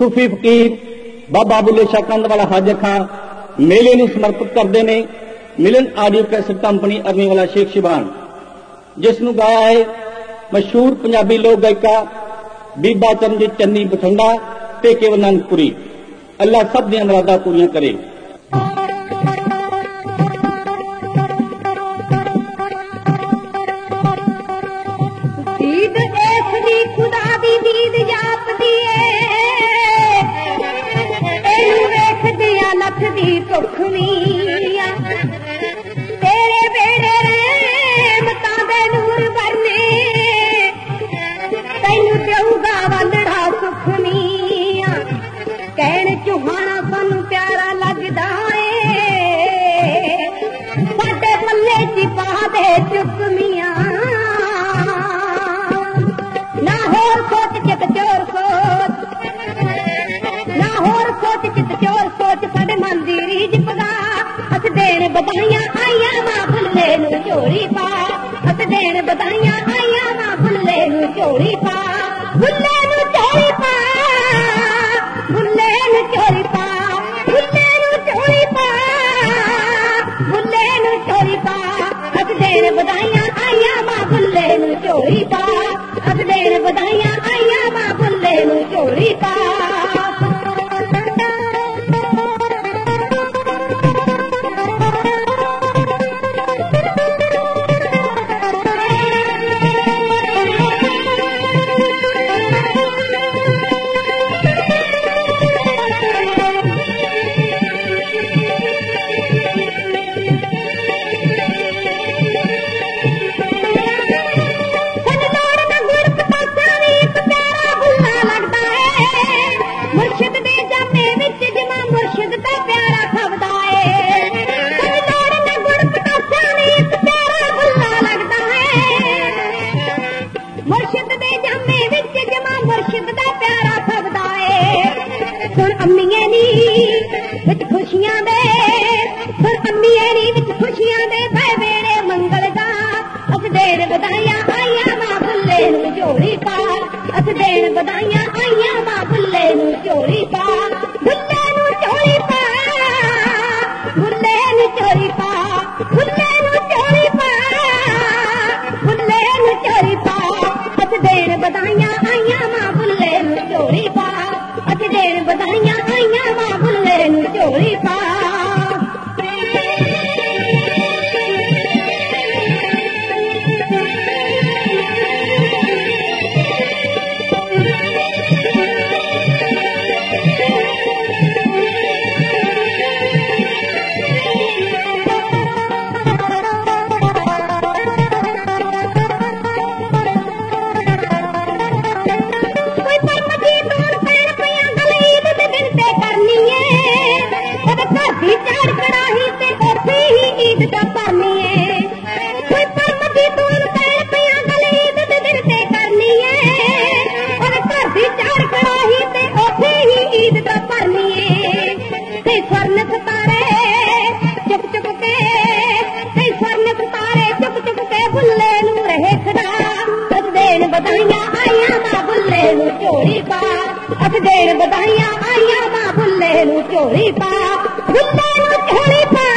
सूफी फकीर बाबा बुल्ले शाह कंध वाला हाजिर खान मेले ਨੂੰ ਸਮਰਪਿਤ ਕਰਦੇ ਨੇ। Milan audio cassette company Arniwala Sheikh शिबान, जिस ਨੂੰ गाया है मशहूर पंजाबी लोक गायिका बीबा चरणजीत चन्नी बठिंडा ते केवल आनंदपुरी। अल्लाह सब ਦੀਆਂ ਮੁਰਾਦਾਂ पूरियां करे। तेरे बेड़े मता दे नूर भरने तैनू देऊगा वालड़ा सुखनी। कहण चौहाना सानू प्यारा लगदा है साडे पल्ले च पा दे चुकमियां। ना होर सोच चित चोर सोच, ना होर सोच चित चोर सोच, साडे मन दी रीझ पगा। हस देण बधाइयां आईयां मां बुल्ले नू झोली पा, हस देण बधाइयां आईयां मां बुल्ले नू झोली पा। बुल्ले नू झोली पा, बुल्ले नू झोली पा, बुल्ले नू झोली पा, बुल्ले नू झोली पा। हस देण बधाइयां आईयां मां बुल्ले नू झोली पा, हस देण बधाइयां आईयां मां बुल्ले नू झोली पा। बधाइयां आईयां मां बुल्ले नू झोली पा, बुल्ले नू झोली पा,